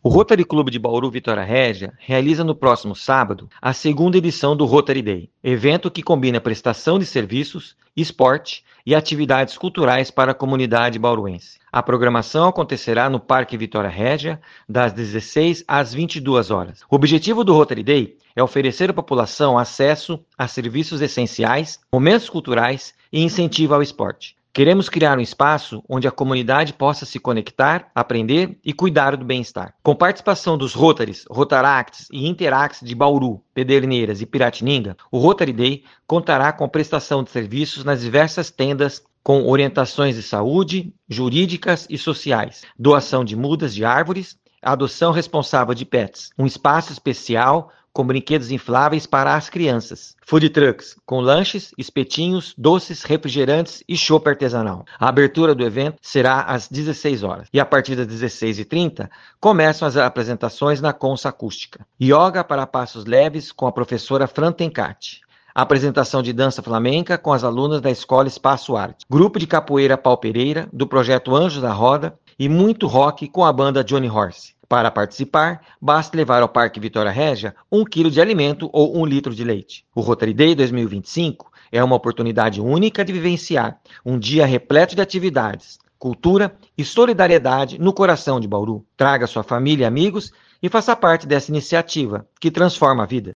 O Rotary Clube de Bauru Vitória Régia realiza no próximo sábado a segunda edição do Rotary Day, evento que combina prestação de serviços, esporte e atividades culturais para a comunidade bauruense. A programação acontecerá no Parque Vitória Régia, das 16 às 22 horas. O objetivo do Rotary Day é oferecer à população acesso a serviços essenciais, momentos culturais e incentivo ao esporte. Queremos criar um espaço onde a comunidade possa se conectar, aprender e cuidar do bem-estar. Com participação dos Rotaries, Rotaracts e Interacts de Bauru, Pederneiras e Piratininga, o Rotary Day contará com prestação de serviços nas diversas tendas com orientações de saúde, jurídicas e sociais, doação de mudas de árvores, adoção responsável de pets, um espaço especial com brinquedos infláveis para as crianças. Food trucks, com lanches, espetinhos, doces, refrigerantes e chopp artesanal. A abertura do evento será às 16 horas. E a partir das 16h30, começam as apresentações na Consa Acústica. Yoga para passos leves com a professora Fran Tencati. Apresentação de dança flamenca com as alunas da Escola Espaço Arte. Grupo de capoeira Pau Pereira, do projeto Anjos da Roda. E muito rock com a banda Johnny Horse. Para participar, basta levar ao Parque Vitória Régia 1 quilo de alimento ou 1 litro de leite. O Rotary Day 2025 é uma oportunidade única de vivenciar um dia repleto de atividades, cultura e solidariedade no coração de Bauru. Traga sua família e amigos e faça parte dessa iniciativa que transforma a vida.